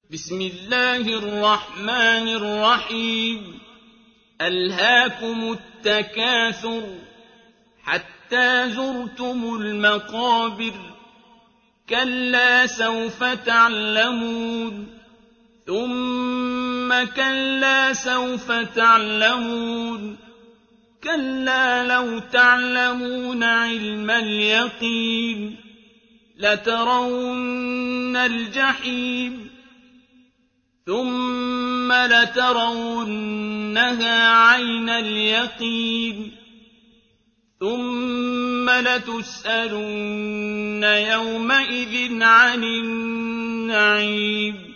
بسم الله الرحمن الرحيم ألهاكم التكاثر حتى زرتم المقابر كلا سوف تعلمون ثم كلا سوف تعلمون كلا لو تعلمون علم اليقين لترون الجحيم ثم لترونها عين اليقين ثم لتسألن يومئذ عن النعيم